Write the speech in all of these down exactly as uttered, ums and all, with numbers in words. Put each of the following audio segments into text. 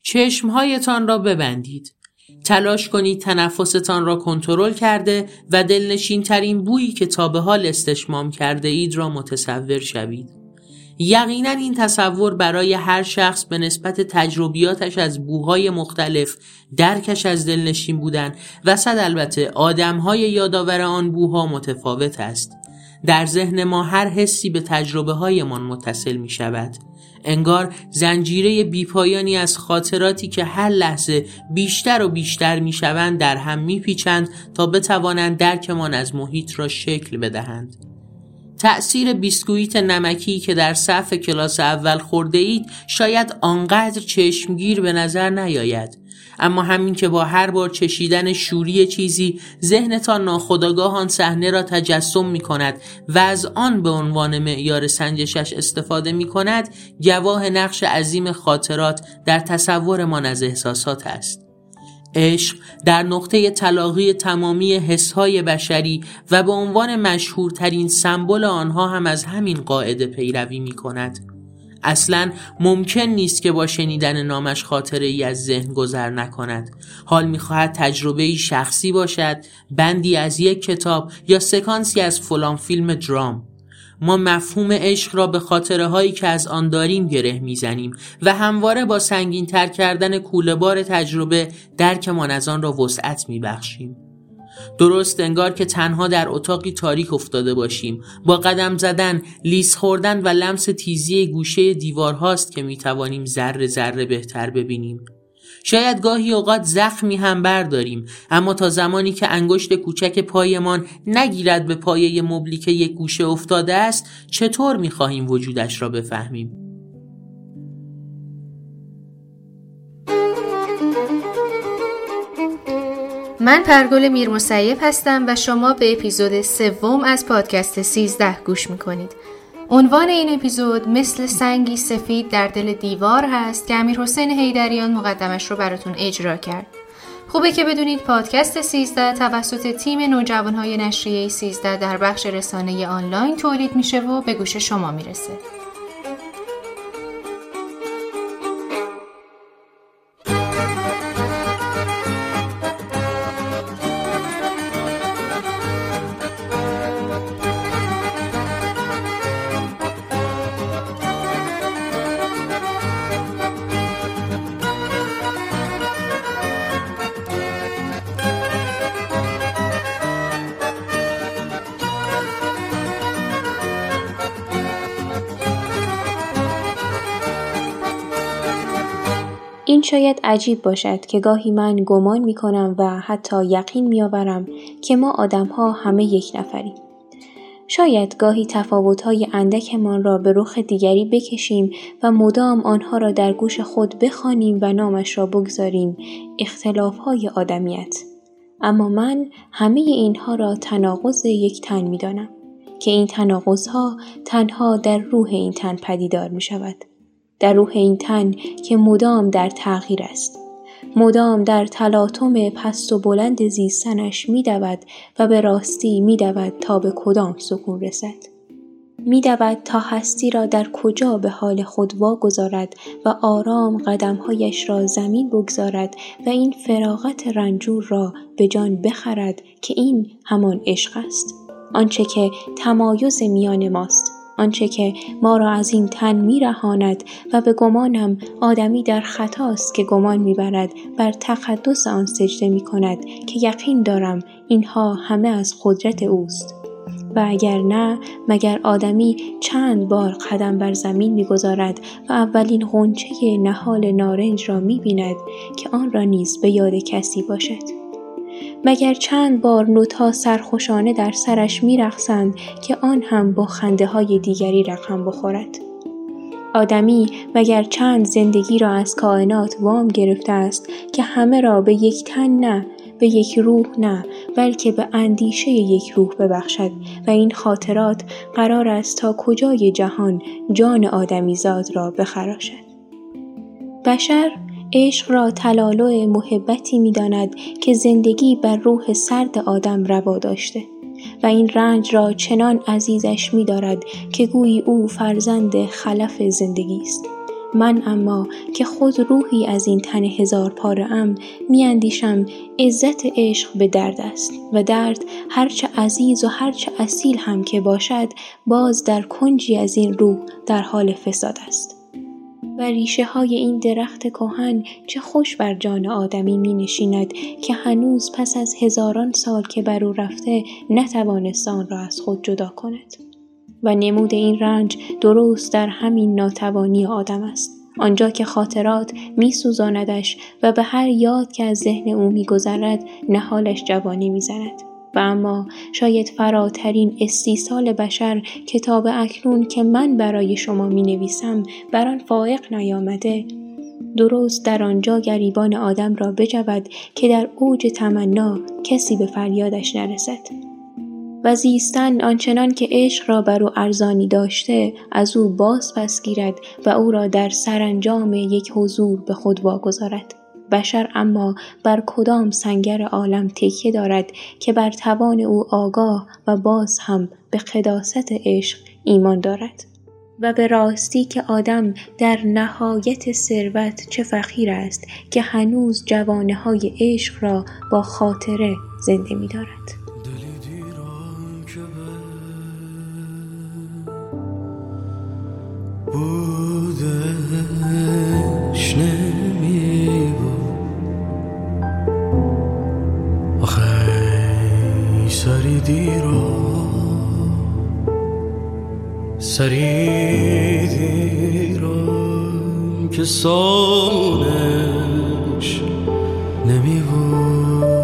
چشمهایتان را ببندید. تلاش کنید تنفستان را کنترل کرده و دلنشین ترین بویی که تا به حال استشمام کرده اید را متصور شوید. یقینا این تصور برای هر شخص به نسبت تجربیاتش از بوهای مختلف، درکش از دلنشین بودن و صد البته آدمهای یادآور آن بوها متفاوت است. در ذهن ما هر حسی به تجربه هایمان متصل می شود. انگار زنجیره بیپایانی از خاطراتی که هر لحظه بیشتر و بیشتر می شوند در هم می پیچند تا بتوانند درکمان از محیط را شکل بدهند. تأثیر بیسکویت نمکی که در صف کلاس اول خورده اید شاید آنقدر چشمگیر به نظر نیاید، اما همین که با هر بار چشیدن شوری چیزی ذهنتان ناخودآگاه آن صحنه را تجسم می کند و از آن به عنوان معیار سنجشش استفاده می کند، گواه نقش عظیم خاطرات در تصورمان از احساسات است. عشق در نقطه تلاقی تمامی حسهای بشری و به عنوان مشهورترین سمبل آنها هم از همین قاعده پیروی می کند. اصلاً ممکن نیست که با شنیدن نامش خاطره ای از ذهن گذر نکند. حال می خواهد تجربه ای شخصی باشد، بندی از یک کتاب یا سکانسی از فلان فیلم درام. ما مفهوم عشق را به خاطره هایی که از آن داریم گره میزنیم و همواره با سنگین تر کردن کوله بار تجربه درکمان از آن را وسعت میبخشیم. درست انگار که تنها در اتاقی تاریک افتاده باشیم. با قدم زدن، لیس خوردن و لمس تیزی گوشه دیوارهاست که میتوانیم ذره ذره بهتر ببینیم. شاید گاهی اوقات زخمی هم برداریم، اما تا زمانی که انگشت کوچک پایمان نگیرد به پایه مبلی که یک گوشه افتاده است، چطور می‌خواهیم وجودش را بفهمیم؟ من پرگل میرمسیب هستم و شما به اپیزود سوم از پادکست سیزده گوش میکنید. عنوان این اپیزود مثل سنگی سفید در دل دیوار هست که امیرحسین حیدریان مقدمش رو براتون اجرا کرد. خوبه که بدونید پادکست سیزده توسط تیم نوجوانهای نشریه سیزده در بخش رسانه آنلاین تولید میشه و به گوش شما میرسه. این شاید عجیب باشد که گاهی من گمان می کنم و حتی یقین می آورم که ما آدم ها همه یک نفریم. شاید گاهی تفاوت‌های اندکمان را به رخ دیگری بکشیم و مدام آنها را در گوش خود بخوانیم و نامش را بگذاریم اختلاف‌های آدمیت. اما من همه اینها را تناقض یک تن می دانم که این تناقض‌ها تنها در روح این تن پدیدار می شود. در روح این تن که مدام در تغییر است، مدام در تلاطم پست و بلند زیستنش می دود و به راستی می دود تا به کدام سکون رسد. می دود تا هستی را در کجا به حال خود واگذارد و آرام قدمهایش را زمین بگذارد و این فراغت رنجور را به جان بخرد که این همان عشق است. آنچه که تمایز میان ماست، آنچه که ما را از این تن می رهاند و به گمانم آدمی در خطاست که گمان می برد بر تقدس آن سجده می کند که یقین دارم اینها همه از قدرت اوست. و اگر نه، مگر آدمی چند بار قدم بر زمین می گذارد و اولین غنچه نهال نارنج را می بیند که آن را نیز به یاد کسی باشد. مگر چند بار نوت‌ها سرخوشانه در سرش می‌رقصند که آن هم با خنده‌های دیگری رقم بخورد. آدمی مگر چند زندگی را از کائنات وام گرفته است که همه را به یک تن نه، به یک روح نه، بلکه به اندیشه یک روح ببخشد و این خاطرات قرار است تا کجای جهان جان آدمیزاد را بخراشد. بشر عشق را تلالو محبتی می داند که زندگی بر روح سرد آدم روا داشته و این رنج را چنان عزیزش می دارد که گویی او فرزند خلف زندگی است. من اما که خود روحی از این تن هزار پاره ام، می اندیشم عزت عشق به درد است و درد هرچه عزیز و هرچه اصیل هم که باشد، باز در کنجی از این روح در حال فساد است. و ریشه های این درخت کهن چه خوش بر جان آدمی می نشیند که هنوز پس از هزاران سال که بر او رفته نتوانست آن را از خود جدا کند. و نمود این رنج درست در همین ناتوانی آدم است، آنجا که خاطرات می سوزاندش و به هر یاد که از ذهن او می گذرد نهالش جوانی می زند. و اما شاید فراترین استیصال بشر کتاب اکنون که من برای شما می نویسم بر آن فائق نیامده، درست در آنجا گریبان آدم را بجود که در اوج تمنا کسی به فریادش نرسد. و زیستن آنچنان که عشق را بر او ارزانی داشته از او باز پس گیرد و او را در سرانجام یک حضور به خود واگذارد. بشر اما بر کدام سنگر عالم تکیه دارد که بر توان او آگاه و باز هم به قداست عشق ایمان دارد؟ و به راستی که آدم در نهایت ثروت چه فخیر است که هنوز جوانه های عشق را با خاطره زنده می دارد. بودش نمی بود آخی سری دیرم سری دیرم که سامونش نمی بود.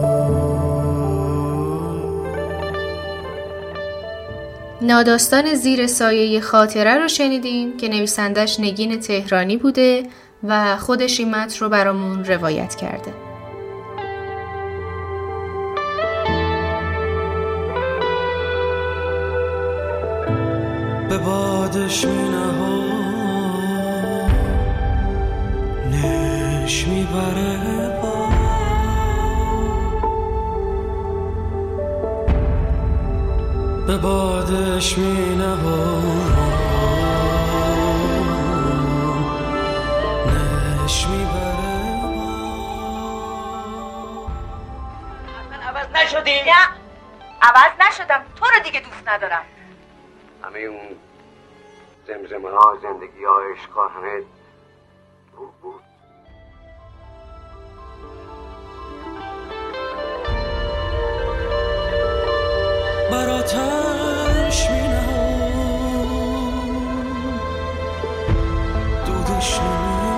ناداستان زیر سایه خاطره رو شنیدیم که نویسندش نگین تهرانی بوده و خودش این متن رو برامون روایت کرده. به بادش می نهاد نش می بره با به بادش می نهاد نش می بره با. من عوض نشدی؟ نه عوض نشدم، تو رو دیگه دوست ندارم. همه اون زمزمه ها زندگی ها عشق ها همه روح بود. براتش می نهاد دودش نمی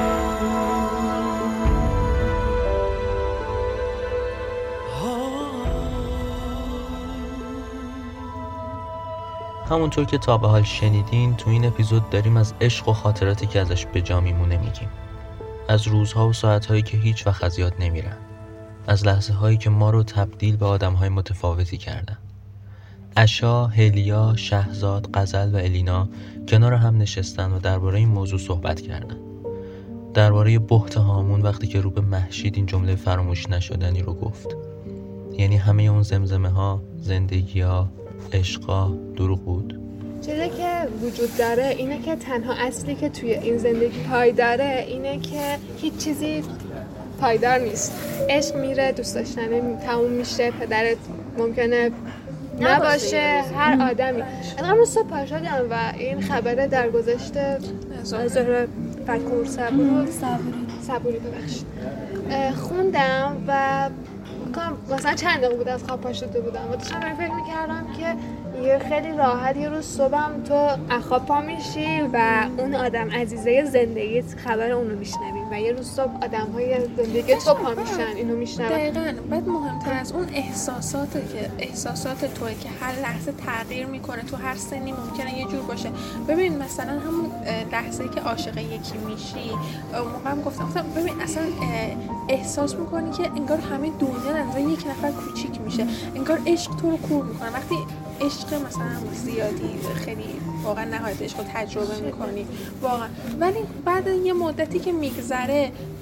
همونطور که تا به حال شنیدین تو این اپیزود داریم از عشق و خاطراتی که ازش به جا میمونه میگیم. از روزها و ساعتهایی که هیچ وقت از یاد نمیرن. از لحظه هایی که ما رو تبدیل به آدم های متفاوتی کردن. عشا، هلیا، شهزاد، غزل و الینا کنار هم نشستن و درباره این موضوع صحبت کردن. درباره بهت هامون وقتی که رو به مهشید این جمله فراموش نشدنی رو گفت. یعنی همه اون زمزمه ها، زندگی ها، عشقا دروغ بود. چیزی که وجود داره اینه که تنها اصلی که توی این زندگی پایداره اینه که هیچ چیزی پایدار نیست. عشق میره، دوست داشتن تموم میشه، پدرت ممکنه نباشه، هر آدمی. الان روز صبح پا شدم و این خبره در گذشته ظاهر فکر صبوری صبوری ببخشید خوندم و مثلا چند دقیقه بود از خواب پا شده بودم و داشتم فکر میکردم که یه خیلی راحت یه روز صبحم تو از خواب پا میشی و اون آدم عزیزه زندگیت خبر اونو میشنوی و یه روز صبح آدم‌های زندگی تو پا میشن اینو میشنون. دقیقاً. بعد مهمتر از اون احساساته که احساسات توئه که هر لحظه تغییر میکنه، تو هر سنی ممکنه یه جور باشه. ببین مثلا همون لحظه‌ای که عاشق یکی میشی، موقعم گفتم گفتم ببین اصلا احساس میکنی که انگار همه دنیا در نظر یک نفر کوچیک میشه، انگار عشق تو رو کور میکنه. وقتی عشق مثلا زیادی خیلی واقعا نهایت عشق رو تجربه میکنی واقعا، ولی بعد یه مدتی که میگذره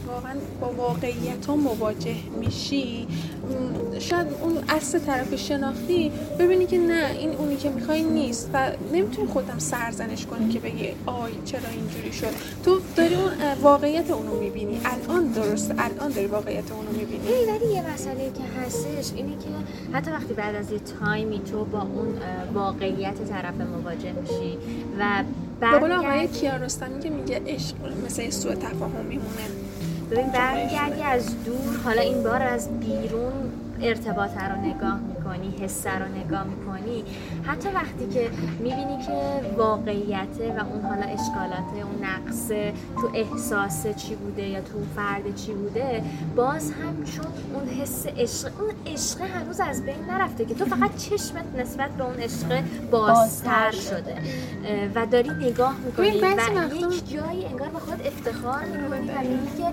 واقعا با واقعیت ها مواجه میشی، شاید اون اصل طرف شناختی ببینی که نه این اونی که میخوای نیست و نمیتونی خودم سرزنش کنی که بگی آی چرا اینجوری شد. تو داری اون واقعیت اونو میبینی، الان درسته، الان داری واقعیت اونو میبینی. ولی یه مسئله که هستش اینه که حتی وقتی بعد از یه تایمی تو با اون واقعیت طرف مواجه میشی و به قول آقای کیارستمی که میگه عشق مثل سوء تفاهم میمونه. ببین برمیگردی از دور، حالا این بار از بیرون ارتباط رو نگاه میکنی، حس رو نگاه میکنی، حتی وقتی که میبینی که واقعیته و اون حالا اشکالاته، اون نقص تو احساس چی بوده یا تو فرد چی بوده، باز هم چون اون حس عشق، اون عشق هنوز از بین نرفته که تو فقط چشمت نسبت به اون عشق بازتر شده و داری نگاه میکنی و یک جایی انگار به خود افتخار میکنی و میگی که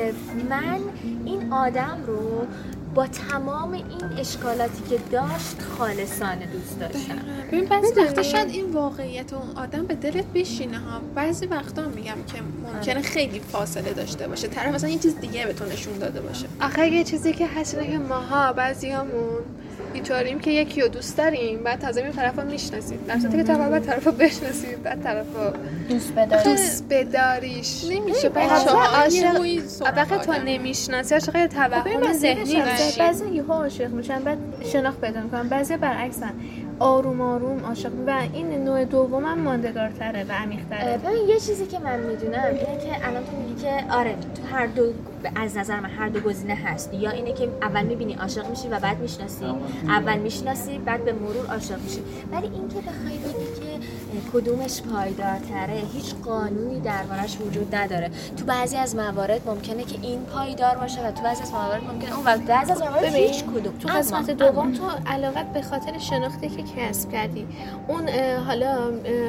من این آدم رو با تمام این اشکالاتی که داشت خالصانه دوست داشتم. ببین بعضی وقتا شاید این واقعیت اون آدم به دلت بشینه ها، بعضی وقتا میگم که ممکنه خیلی فاصله داشته باشه، طرف مثلا یه چیز دیگه به تو نشون داده باشه. آخه یه چیزی که هست اینه که ماها بعضیامون اینطوریم که یکی رو دوست داریم بعد تازه این طرفو میشناسید، در صورتی که تو بعد طرفو بشناسید بعد طرفو دوست بداری دوست بداریش نمیشه. بچه‌ها عاشق وقتی تو نمیشناسی عاشق یه توهم ذهنی میشی. بعضی یهو عاشق میشن بعد شناخت پیدا میکنن، بعضی برعکسن آروم آروم عاشق و این نوع دومم ماندگارتره و عمیق‌تره. ببین یه چیزی که من میدونم اینه که الان تو میگی که آره تو هر دو از نظر من هر دو گزینه هست، یا اینه که اول میبینی عاشق میشی و بعد میشناسی، اول میشناسی بعد به مرور عاشق میشی. ولی این که بخوای بگی که کدومش پایدارتره، هیچ قانونی دربارش وجود نداره. تو بعضی از موارد ممکنه که این پایدار باشه و تو بعضی از موارد ممکنه اون، و بعضی از موارد هیچ کدوم. تو قسمت دوم تو علاقت به خاطر شناختی که کسب کردی، اون حالا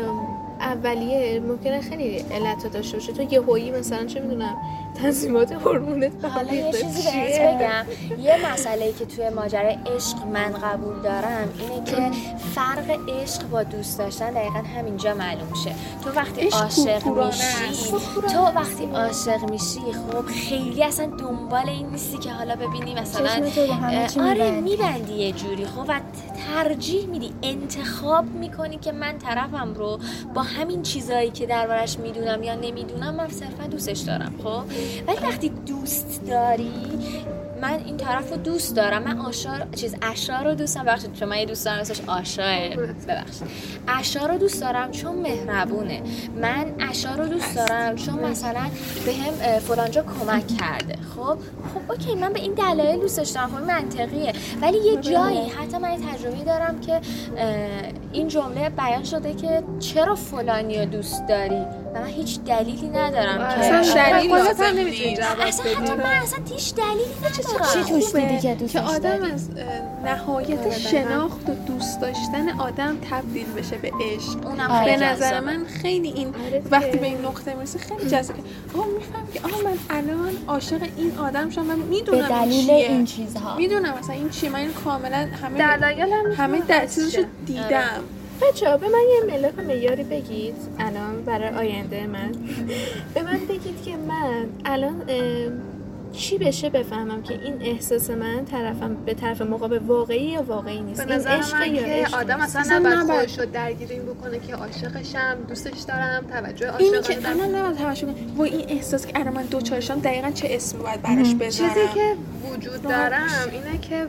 اولیه ممکنه خیلی علت داشته باشه، تو یهویی مثلا چه میدونم تنظیمات هورمونت به حالا یه چیزی بهت بگم، یه مسئله‌ای که توی ماجرای عشق من قبول دارم اینه که فرق عشق با دوست داشتن دقیقاً همینجا معلوم شه. تو وقتی عاشق میشی تو وقتی عاشق میشی خب خیلی اصلا دنبال این نیستی که حالا ببینی مثلا آره میبندی یه جوری خب و ترجیح میدی، انتخاب میکنی که من طرفم رو با همین چیزایی که دربارش میدونم یا نمیدونم من صرفا دوستش دارم. خب ولی وقتی دوست داری، من این طرف رو دوست دارم، من آشار چیز اشار رو دوست دارم، ببخشید چون من یه دوست دارم اسمش آشاه، ببخشید اشار رو دوست دارم چون مهربونه، من اشار رو دوست دارم چون مثلا بهم فلانجا کمک کرده. خب خب اوکی من به این دلایل دوستش دارم، خب منطقیه. ولی یه جایی حتی من تجربه دارم که این جمله بیان شده که چرا فلانی رو دوست داری و من هیچ دلیلی ندارم که اصلا دلیلی لازم نمیتونی جواب بدی. اصلا حتی من اصلا هیچ دلیلی ندارم. چی توش دیدی که دوستش داری؟ که آدم از نهایت شناخت و دوست داشتن آدم تبدیل بشه به عشق. اونم به نظر من خیلی این وقتی به این نقطه میرسه خیلی جذابه. آها میفهمی که آها من الان عاشق این آدم شدم، من میدونم به دلیل این چیزها میدونم مثلا این چی، من کاملا همه دلایل همه چیزاشو دیدم. بچه‌ها به من یه ملاک معیاری بگید الان برای آینده من. به من بگید که من الان چی بشه بفهمم که این احساس من طرفم به طرف مقابل واقعی یا واقعی نیست. به نظر من که آدم اصلا نباید خودش رو درگیر این بکنه که عاشقشم، دوستش دارم، توجه عاشق اینی که الان نباید توجه کنه و این احساس که الان من دوچارشم دقیقاً چه اسمی باید براش بذارم. چیزی که وجود دارم اینه که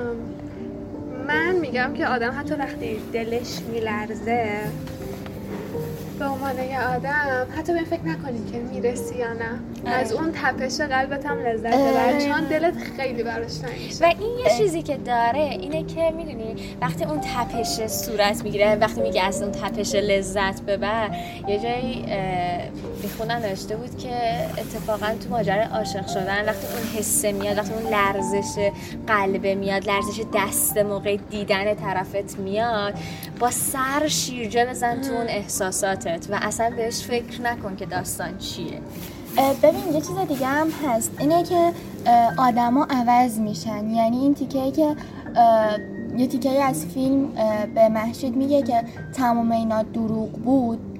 من میگم که آدم حتی وقتی دلش میلرزه به عنوان یه آدم حتی به فکر نکنید که میرسی یا نه، از اون تپش قلبت هم لذت ببر چون دلت خیلی براش تنگ و این یه چیزی که داره اینه که میدونی وقتی اون تپش صورت میگیره، وقتی میگه از اون تپش لذت ببر، یه جایی میخونن نوشته بود که اتفاقا تو ماجرای عاشق شدن وقتی اون حسه میاد، وقتی اون لرزش قلبه میاد، لرزش دست موقع دیدن طرفت میاد، با سر شیرجه بزن تو اون احساساتت و اصلا بهش فکر نکن که داستان چیه. ببین یه چیز دیگه هم هست، اینه که آدما عوض میشن. یعنی این تیکه‌ای که یه تیکه‌ای از فیلم به مهشید میگه که تمام اینا دروغ بود،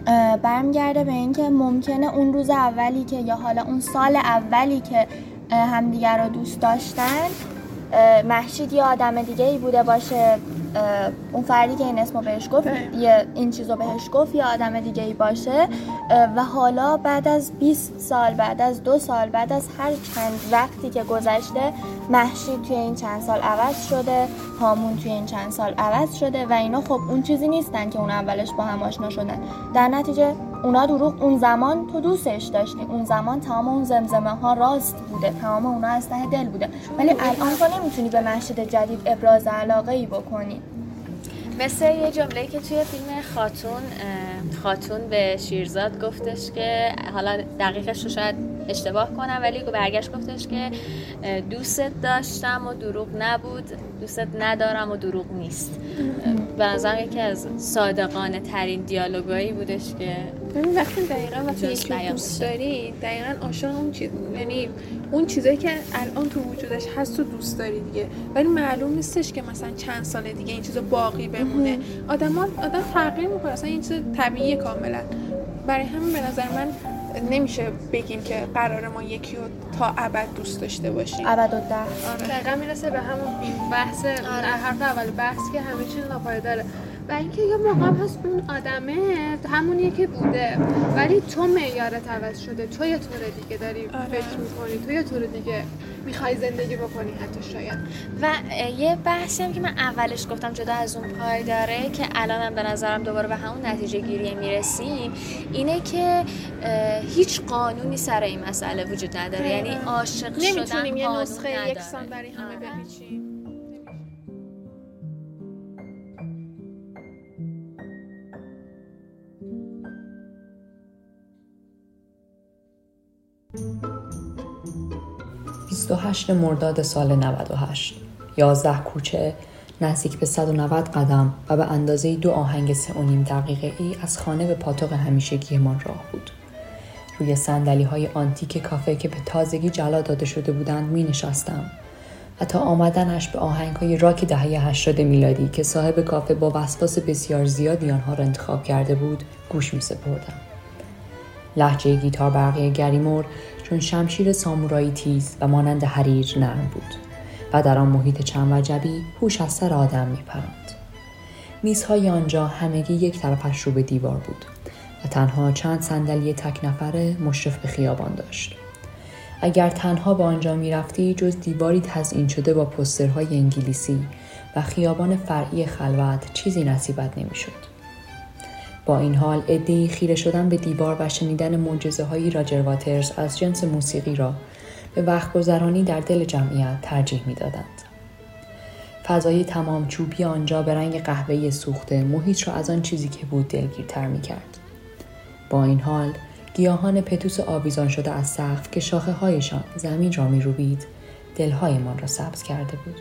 برمیگرده به اینکه ممکنه اون روز اولی که یا حالا اون سال اولی که همدیگر رو دوست داشتن مهشید یه آدم دیگه ای بوده باشه، اون فردی که این اسمو بهش گفت یه این چیزو بهش گفت یه آدم دیگه ای باشه و حالا بعد از بیست سال، بعد از دو سال، بعد از هر چند وقتی که گذشته مهشید توی این چند سال عوض شده، هامون توی این چند سال عوض شده و اینا خب اون چیزی نیستن که اون اولش با هم آشنا شدن. در نتیجه اونا دروغ، اون زمان تو دوستش داشتی، اون زمان تمام اون زمزمه ها راست بوده، تمام اونا از ته دل بوده، ولی الان تو نمیتونی به مهشید جدید ابراز علاقه ای بکنی. مثل یه جمله‌ای که توی فیلم خاتون خاتون به شیرزاد گفتش که حالا دقیقش رو شاید اشتباه کنم ولی برگشت گفتش که دوستت داشتم و دروغ نبود، دوستت ندارم و دروغ نیست. به نظرم یکی از صادقانه ترین دیالوگایی بودش که ببین وقتی دقیقاً وقتی یکی دوست داری دقیقاً عاشق اون چیز، یعنی اون چیزایی که الان تو وجودش هست تو دوست داری دیگه، ولی معلوم نیستش که مثلا چند سال دیگه این چیزا باقی بمونه. آدم‌ها آدم تغییر می‌کنه، اصلا این چیز طبیعیه کاملا. برای همین به نظر من نمیشه بگیم که قراره ما یکی رو تا ابد دوست داشته باشیم. ابد و ده. دقیقاً میرسه به همون بین بحث حرف اول بحث که همه چیز ناپایداره. و اینکه یه موقع هست اون آدمه همونیه که بوده ولی تو معیارت عوض شده، تو یه طور دیگه داری آره. فکر میکنی، تو یه طور دیگه میخوای زندگی بکنی حتی شاید. و یه بحثی هم که من اولش گفتم جدا از اون پایداره که الانم به نظرم دوباره به همون نتیجه گیری میرسیم، اینه که هیچ قانونی سر این مسئله وجود نداره. یعنی عاشق شدن نمیتونیم یه نسخه یکسان برای همه بپیچیم. بیست و هشتم مرداد سال نود و هشت، یازده کوچه، نزدیک به صد و نود قدم و به اندازه دو آهنگ سه و نیم دقیقه ای از خانه به پاتوق همیشگی من راه بود. روی صندلی های آنتیک کافه که به تازگی جلا داده شده بودند می نشستم و تا آمدنش به آهنگ های راک دهه هشتاد میلادی که صاحب کافه با وسواس بسیار زیادی آنها را انتخاب کرده بود گوش می سپردم. لهجه گیتار برقی گریمور چون شمشیر سامورایی تیز و مانند حریر نرم بود و در آن محیط چند وجبی هوش از سر آدم می پراند. میزهای آنجا همگی یک طرفش رو به دیوار بود و تنها چند صندلی تک نفره مشرف به خیابان داشت. اگر تنها به آنجا می رفتی جز دیواری تزیین شده با پوسترهای انگلیسی و خیابان فرعی خلوت چیزی نصیبت نمی شد. با این حال عده‌ای خیره شدن به دیوار و شنیدن معجزه‌های راجر واترز از جنس موسیقی را به وقت گذرانی در دل جمعیت ترجیح می‌دادند. فضای تمام چوبی آنجا به رنگ قهوه‌ای سوخته محیط را از آن چیزی که بود دلگیرتر می‌کرد. با این حال گیاهان پتوس آویزان شده از سقف که شاخه‌هایشان زمین را می‌روبید دل‌هایمان را سبز کرده بود.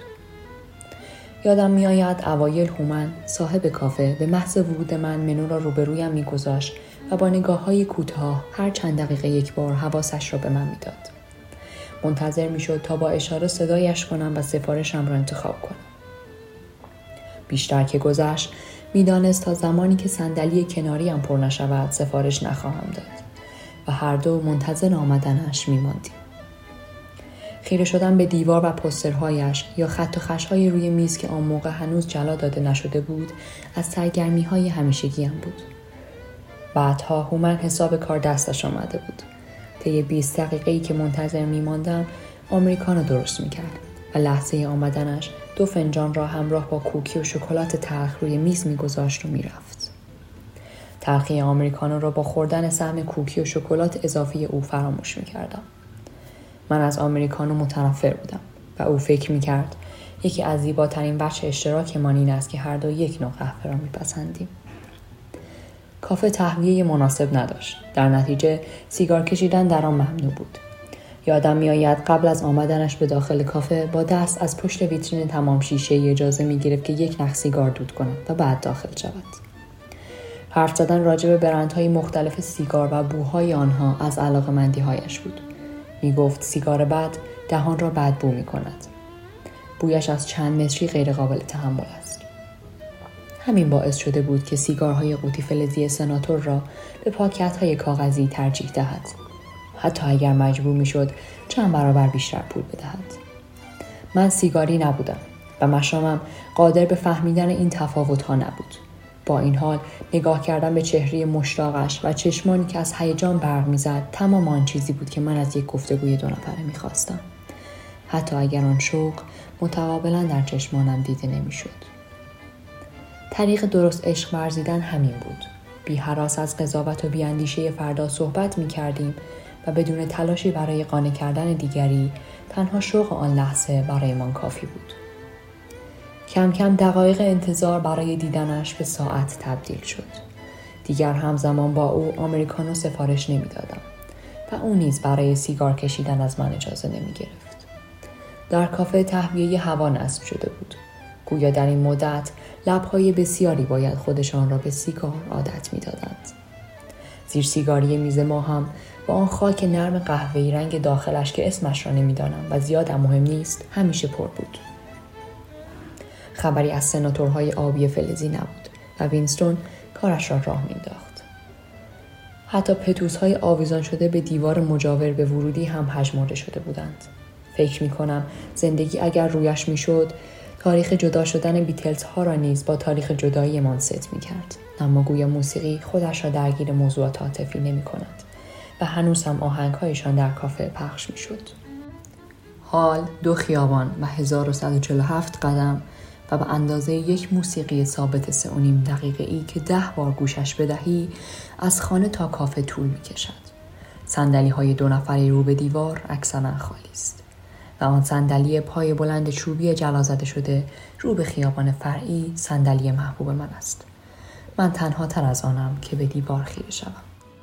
یادم میآید اوایل هومن صاحب کافه به محض ورود من منو را روبرویم میگذاشت و با نگاه‌های کوتاه هر چند دقیقه یک بار حواسش را به من میداد. منتظر میشد تا با اشاره صدایش کنم و سفارشم را انتخاب کنم. بیشتر که گذشت میدانست تا زمانی که صندلی کناریم پر نشود سفارش نخواهم داد و هر دو منتظر آمدنش میماندیم. خیره شدن به دیوار و پوسترهایش یا خط و خش‌های روی میز که آن موقع هنوز جلا داده نشده بود از سرگرمی‌های همیشگیم بود. بعدها هومن حساب کار دستش آمده بود. طی بیست دقیقه‌ای که منتظر می‌ماندم آمریکانو درست می‌کرد و لحظه آمدنش دو فنجان را همراه با کوکی و شکلات تلخ روی میز می‌گذاشت و می‌رفت. تلخی آمریکانو را با خوردن سهم کوکی و شکلات اضافی او فراموش می‌کردم. من از آمریکانو متنفر بودم و او فکر می‌کرد یکی از زیباترین وجه اشتراکمان این است که هر دو یک نوع قهوه را می‌پسندیم. کافه تهویه مناسب نداشت. در نتیجه سیگار کشیدن در آن ممنوع بود. یادم می‌آید قبل از آمدنش به داخل کافه با دست از پشت ویترین تمام شیشه‌ای اجازه می‌گرفت که یک نخ سیگار دود کند و بعد داخل شود. حرف زدن راجع به برندهای مختلف سیگار و بوهای آنها از علاقه‌مندی‌هایش بود. می گفت سیگار بد دهان را بدبو می کند. بویش از چند متری غیر قابل تحمل است. همین باعث شده بود که سیگارهای قوطی فلزی سناتور را به پاکت‌های کاغذی ترجیح دهد، حتی اگر مجبور می‌شد چند برابر بیشتر پول بدهد. من سیگاری نبودم و مشامم قادر به فهمیدن این تفاوت‌ها نبود. با این حال نگاه کردن به چهره مشتاقش و چشمانی که از هیجان برق می‌زد تمام آن چیزی بود که من از یک گفتگوی دو نفره می‌خواستم، حتی اگر آن شوق متقابلا در چشمانم دیده نمی‌شد. طریق درست عشق ورزیدن همین بود. بی هراس از قضاوت و بی اندیشه فردا صحبت می‌کردیم و بدون تلاشی برای قانع کردن دیگری، تنها شوق آن لحظه برایمان کافی بود. کم کم دقایق انتظار برای دیدنش به ساعت تبدیل شد. دیگر همزمان با او آمریکانو سفارش نمی دادم و او نیز برای سیگار کشیدن از من اجازه نمی گرفت. در کافه تهویه هوا نصب شده بود. گویا در این مدت لبهای بسیاری باید خودشان را به سیگار عادت می دادند. زیر سیگاری میز ما هم با آن خاک نرم قهوه‌ای رنگ داخلش که اسمش را نمی دانم و زیادم مهم نیست همیشه پر بود. خبری از سناتورهای آبی فلزی نبود و وینستون کارش را راه می‌انداخت. حتی پتوس‌های آویزان شده به دیوار مجاور به ورودی هم پژمرده شده بودند. فکر می‌کنم زندگی اگر رویش می‌شد، تاریخ جدا شدن بیتلز ها را نیز با تاریخ جدایی من ست می‌کرد. اما گویا موسیقی خودش را درگیر موضوعات عاطفی نمی‌کند و هنوز هم آهنگ‌هایشان در کافه پخش می‌شد. حال دو خیابان و هزار و صد و چهل و هفت قدم و به اندازه یک موسیقی ثابت سه و نیم دقیقه ای که ده بار گوشش بدهی از خانه تا کافه طول می کشد. صندلی های دو نفره رو به دیوار اکثرا خالی است و آن صندلی پای بلند چوبی جلا زده شده رو به خیابان فرعی صندلی محبوب من است. من تنها تر از آنم که به دیوار خیره شوم.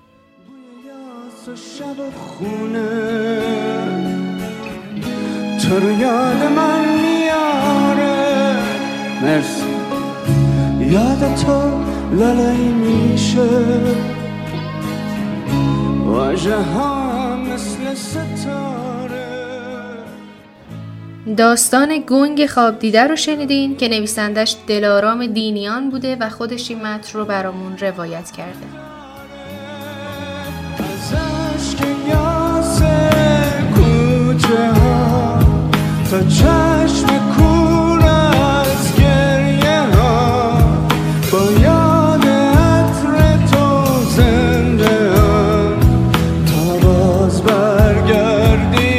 تو رو یاد من میاره، مرسی یاد تو لالایی میشه، واژه ها مثل ستاره. داستان گنگ خواب دیده رو شنیدین که نویسندش دلارام دینیان بوده و خودش این متن رو برامون روایت کرده. ازش که یاسه کوچه ها تا چشم کور از گریه ها، با یاد عطر تو زنده هم تا باز برگردی.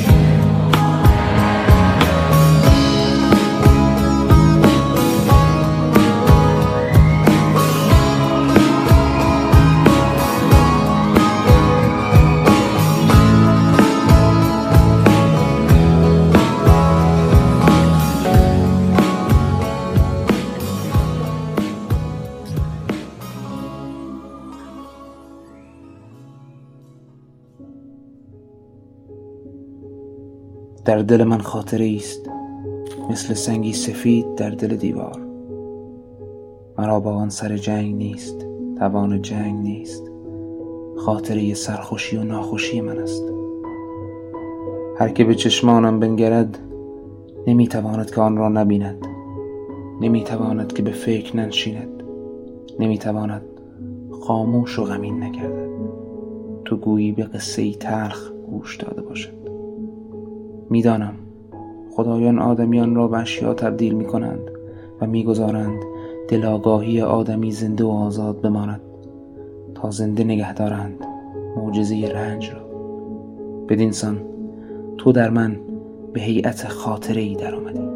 در دل من خاطره است مثل سنگی سفید در دل دیوار. مرا با آن سر جنگ نیست، توان جنگ نیست. خاطره سرخوشی و ناخوشی من است. هر که به چشمانم بنگرد نمیتواند که آن را نبیند، نمیتواند که به فکر ننشیند، نمیتواند خاموش و غمین نگردد. تو گویی به قصه‌ای تلخ گوش داده باشد. میدانم خدایان آدمیان را به اشیا تبدیل می کنند و می گذارند دلاگاهی آدمی زنده و آزاد بماند تا زنده نگه دارند معجزه رنج را. بدین سان تو در من به هیئت خاطره‌ای در آمدی.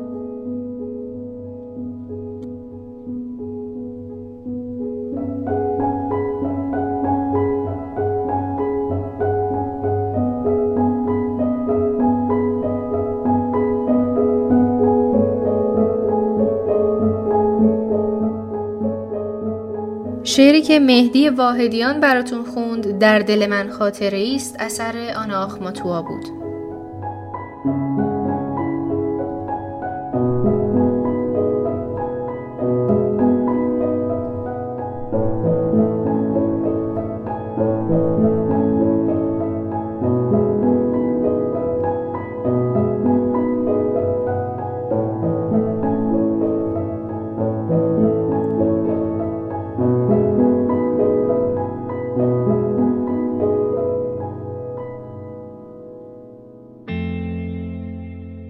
شعری که مهدی واحدیان براتون خوند در دل من خاطره است اثر آنا آخماتوا بود.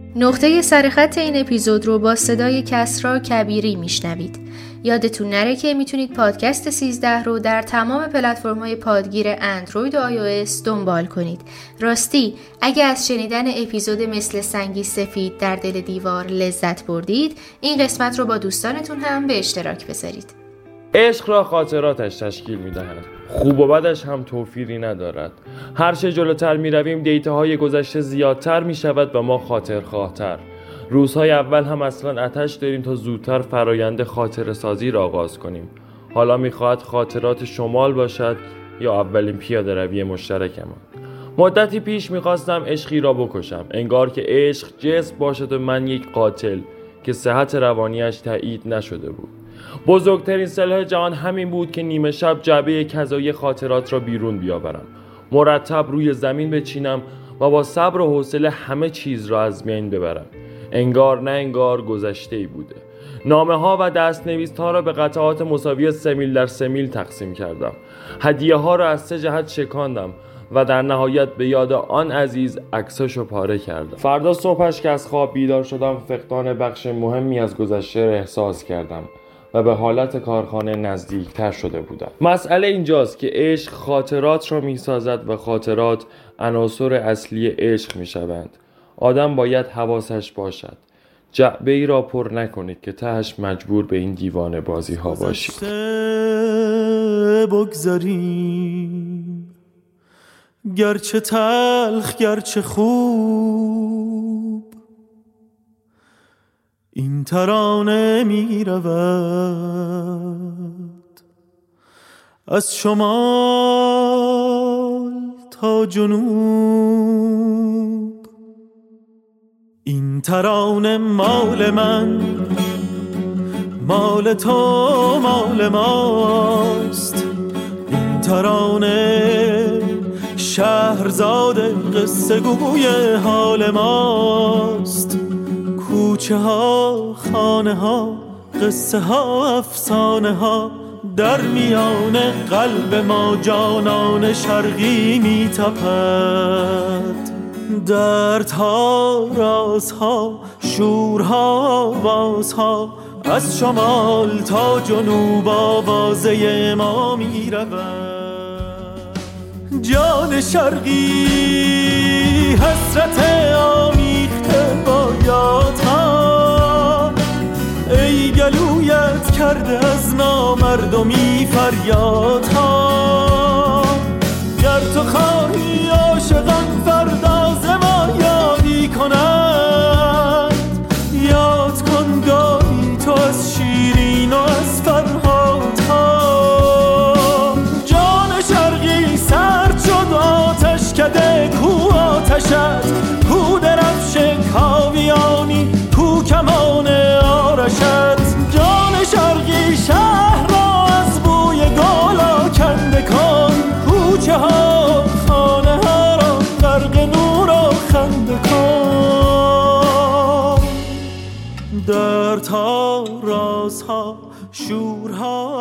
نقطه سرخط این اپیزود رو با صدای کسرا کبیری میشنوید. یادتون نره که میتونید پادکست سیزده رو در تمام پلتفرم‌های پادگیر اندروید و آی او اس دنبال کنید. راستی اگه از شنیدن اپیزود مثل سنگی سفید در دل دیوار لذت بردید، این قسمت رو با دوستانتون هم به اشتراک بذارید. عشق را خاطراتش تشکیل می‌دهند. خوب و بدش هم توفیری ندارد. هر چه جلوتر می‌رویم دیتاهای گذشته زیادتر می‌شود و ما خاطرخواه‌تر. روزهای اول هم اصلا آتش داریم تا زودتر فرایند خاطره سازی را آغاز کنیم. حالا می‌خواهد خاطرات شمال باشد یا اولین پیاده روی مشترکمان. مدتی پیش می‌خواستم عشقی را بکشم، انگار که عشق جسم باشد و من یک قاتل که صحت روانیش تایید نشده بود. بزرگترین سلاح جهان همین بود که نیمه شب جعبه کذایی خاطرات را بیرون بیاورم، مرتب روی زمین بچینم و با صبر و حوصله همه چیز را از بین ببرم. انگار نه انگار گذشته‌ای بوده. نامه ها و دست نویس ها را به قطعات مساوی سه میل در سه میل تقسیم کردم. هدیه ها را از سه جهت شکاندم و در نهایت به یاد آن عزیز عکساشو پاره کردم. فردا صبحش که از خواب بیدار شدم، فقدان بخش مهمی از گذشته را احساس کردم و به حالت کارخانه نزدیکتر شده بودم. مسئله اینجاست که عشق خاطرات را می سازد و خاطرات عناصر اصلی عشق می شوند. آدم باید حواسش باشد، جعبه ای را پر نکنید که تهش مجبور به این دیوانه بازی ها باشید. بگذاریم گرچه تلخ گرچه خوب، این ترانه می رود از شمال تا جنوب. این ترانه مال من، مال تو، مال ماست. این ترانه شهرزاد قصه گوی حال ماست. کوچه ها، خانه ها، قصه ها، افسانه ها، در میان قلب ما جانان شرقی می تپد. دردها، رازها، شورها، آوازها، از شمال تا جنوب آوازه ما می رود. جان شرقی حسرت آمیخته با یادها، ای گلویت کرده از نامردمی فریادها. گر تو خواهی عاشقان فردا ز ما یادی کنند، یاد کن گاهی تو از شیرین و از فرهادها. جان شرقی سرد شد آتش کده، کو آتشت، کو درفش کاویانی، کو کمان آرشت. جان شرقی شهر را از بوی گل آکنده کن، کوچه ها، خانه ها را غرق نور و خنده کن. دردها، رازها، شورها،